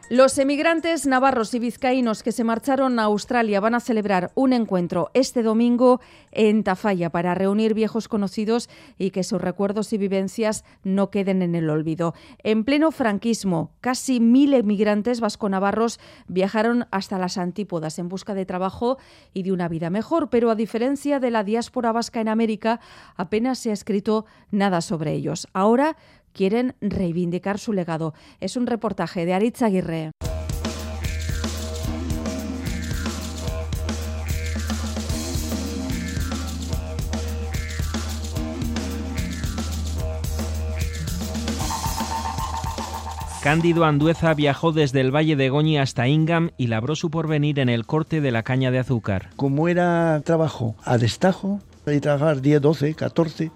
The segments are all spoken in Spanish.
Los emigrantes navarros y vizcaínos que se marcharon a Australia van a celebrar un encuentro este domingo en Tafalla para reunir viejos conocidos y que sus recuerdos y vivencias no queden en el olvido. En pleno franquismo, casi 1000 emigrantes vasco-navarros viajaron hasta las antípodas en busca de trabajo y de una vida mejor, pero a diferencia de la diáspora vasca en América, apenas se ha escrito nada sobre ellos. Ahora quieren reivindicar su legado. Es un reportaje de Aritz Aguirre. Cándido Andueza viajó desde el Valle de Goñi hasta Ingham y labró su porvenir en el corte de la caña de azúcar. Como era trabajo a destajo, hay trabajar 10, 12, 14...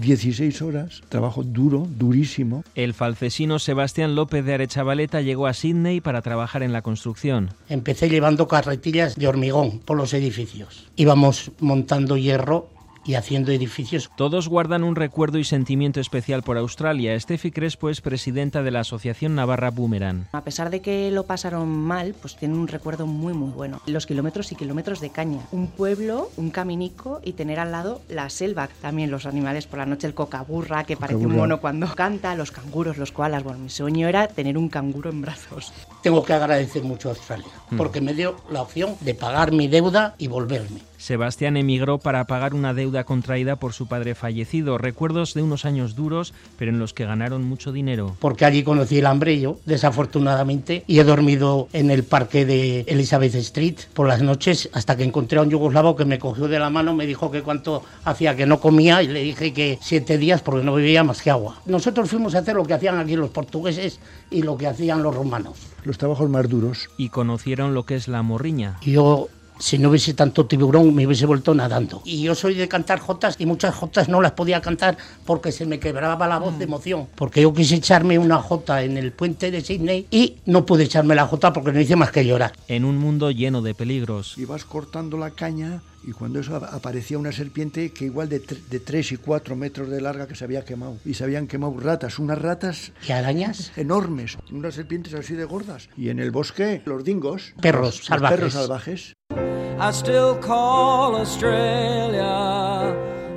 16 horas, trabajo duro, durísimo. El falcesino Sebastián López de Arechavaleta llegó a Sydney para trabajar en la construcción. Empecé llevando carretillas de hormigón por los edificios. Íbamos montando hierro y haciendo edificios. Todos guardan un recuerdo y sentimiento especial por Australia. Estefi Crespo es presidenta de la Asociación Navarra Boomerang. A pesar de que lo pasaron mal, pues tienen un recuerdo muy muy bueno. Los kilómetros y kilómetros de caña. Un pueblo, un caminico y tener al lado la selva. También los animales por la noche, el cocaburra, que parece un mono cuando canta, los canguros, los koalas. Bueno, mi sueño era tener un canguro en brazos. Tengo que agradecer mucho a Australia, porque me dio la opción de pagar mi deuda y volverme. Sebastián emigró para pagar una deuda contraída por su padre fallecido. Recuerdos de unos años duros, pero en los que ganaron mucho dinero. Porque allí conocí el hambre yo, desafortunadamente, y he dormido en el parque de Elizabeth Street por las noches hasta que encontré a un yugoslavo que me cogió de la mano, me dijo que cuánto hacía que no comía y le dije que 7 días porque no bebía más que agua. Nosotros fuimos a hacer lo que hacían aquí los portugueses y lo que hacían los romanos. Los trabajos más duros. Y conocieron lo que es la morriña. Yo, si no hubiese tanto tiburón, me hubiese vuelto nadando. Y yo soy de cantar jotas y muchas jotas no las podía cantar porque se me quebraba la voz de emoción. Porque yo quise echarme una jota en el puente de Sydney y no pude echarme la jota porque no hice más que llorar. En un mundo lleno de peligros. Y vas cortando la caña y cuando eso aparecía una serpiente que igual de 3 y 4 metros de larga que se había quemado. Y se habían quemado ratas, unas ratas... ¿Y arañas? Enormes, unas serpientes así de gordas. Y en el bosque, los dingos. Perros salvajes. Perros salvajes. I still call Australia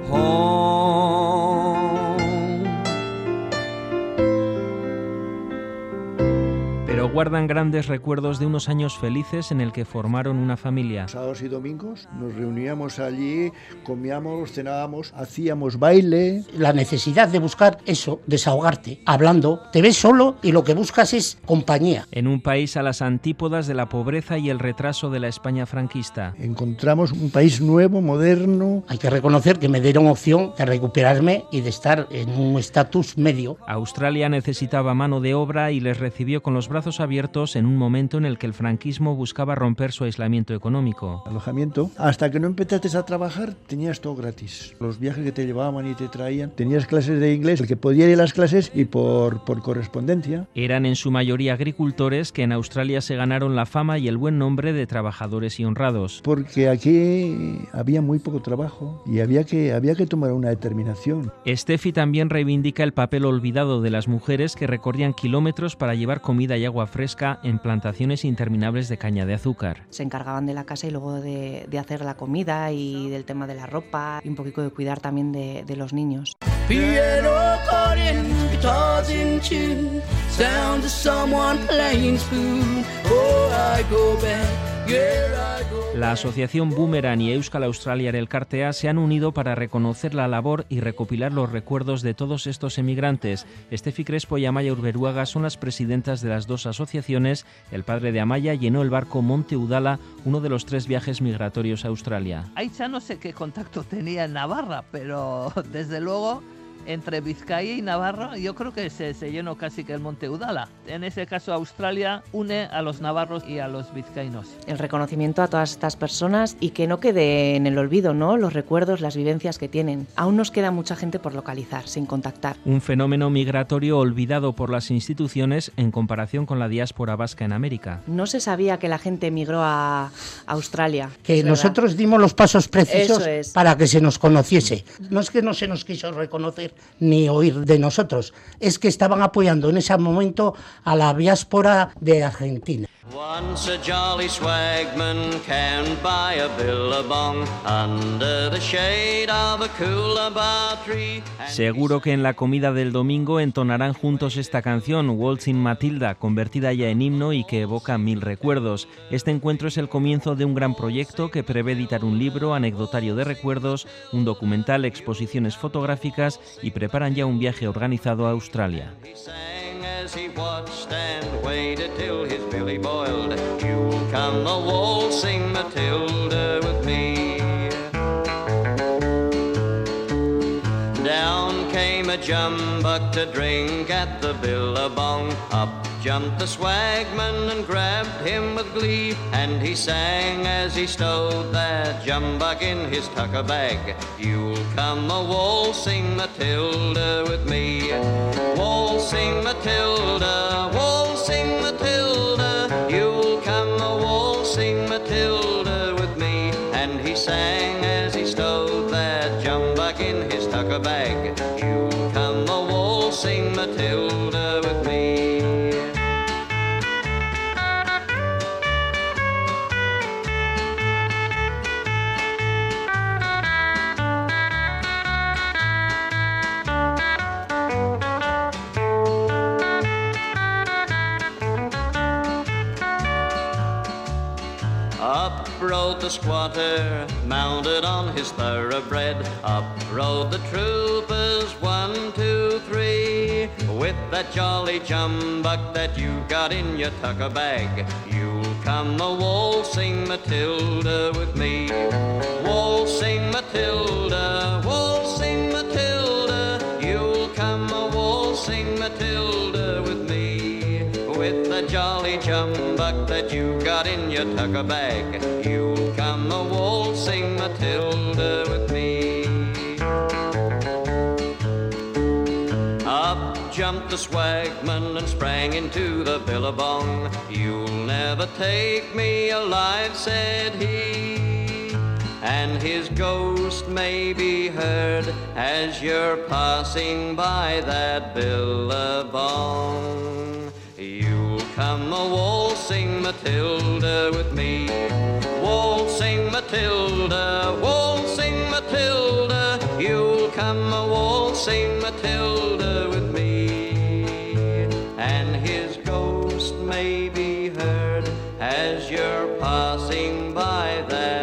home. Pero guardan grandes recuerdos de unos años felices en el que formaron una familia. Sábados y domingos nos reuníamos allí, comíamos, cenábamos, hacíamos baile. La necesidad de buscar eso, desahogarte, hablando, te ves solo y lo que buscas es compañía. En un país a las antípodas de la pobreza y el retraso de la España franquista. Encontramos un país nuevo, moderno. Hay que reconocer que me dieron opción de recuperarme y de estar en un estatus medio. Australia necesitaba mano de obra y les recibió con los brazos abiertos en un momento en el que el franquismo buscaba romper su aislamiento económico. Alojamiento. Hasta que no empezaste a trabajar, tenías todo gratis. Los viajes que te llevaban y te traían. Tenías clases de inglés, el que podía ir a las clases y por correspondencia. Eran en su mayoría agricultores que en Australia se ganaron la fama y el buen nombre de trabajadores y honrados. Porque aquí había muy poco trabajo y había que tomar una determinación. Estefi también reivindica el papel olvidado de las mujeres que recorrían kilómetros para llevar comida y agua fresca en plantaciones interminables de caña de azúcar. Se encargaban de la casa y luego de hacer la comida y del tema de la ropa y un poquito de cuidar también de los niños. La asociación Boomerang y Euskal Australia Elkartea se han unido para reconocer la labor y recopilar los recuerdos de todos estos emigrantes. Estefi Crespo y Amaya Urberuaga son las presidentas de las dos asociaciones. El padre de Amaya llenó el barco Monte Udala, uno de los 3 viajes migratorios a Australia. Ahí ya no sé qué contacto tenía en Navarra, pero desde luego entre Vizcaya y Navarra yo creo que se llenó casi que el Monte Udala. En ese caso Australia une a los navarros y a los vizcaínos. El reconocimiento a todas estas personas y que no quede en el olvido, ¿no? Los recuerdos, las vivencias que tienen. Aún nos queda mucha gente por localizar, sin contactar. Un fenómeno migratorio olvidado por las instituciones en comparación con la diáspora vasca en América. No se sabía que la gente emigró a Australia. Que nosotros dimos los pasos precisos para que se nos conociese. No es que no se nos quiso reconocer, ni oír de nosotros. Es que estaban apoyando en ese momento a la diáspora de Argentina. Once a jolly swagman can buy a billabong under the shade of a coolabah tree. Seguro que en la comida del domingo entonarán juntos esta canción, Waltzing Matilda, convertida ya en himno y que evoca 1000 recuerdos. Este encuentro es el comienzo de un gran proyecto que prevé editar un libro, anecdotario de recuerdos, un documental, exposiciones fotográficas y preparan ya un viaje organizado a Australia. As he watched and waited till his billy boiled, you'll come a waltzing Matilda with me. Down came a jumbuck to drink at the billabong. Up jumped the swagman and grabbed him with glee, and he sang as he stowed that jumbuck in his tucker bag. You'll come a waltzing Matilda with me. Waltzing Matilda, waltzing Matilda, you'll come a waltzing Matilda with me. And he sang as he stowed that jumbuck in his tucker bag. You'll come a waltzing Matilda with me. Up rode the squatter, mounted on his thoroughbred. Up rode the troopers, 1, 2, 3. With that jolly jumbuck that you got in your tucker bag, you'll come a waltzing Matilda with me. Waltzing Matilda, waltzing Matilda, you'll come a waltzing Matilda with me. With the jolly jumbuck that you got in your tucker bag, you'll come a waltzing Matilda with me. Up jumped the swagman and sprang into the billabong. You'll never take me alive, said he, and his ghost may be heard as you're passing by that billabong. You'll come a waltzing Matilda with me. Waltzing Matilda, waltzing Matilda, you'll come a waltzing Matilda with me. And his ghost may be heard as you're passing by that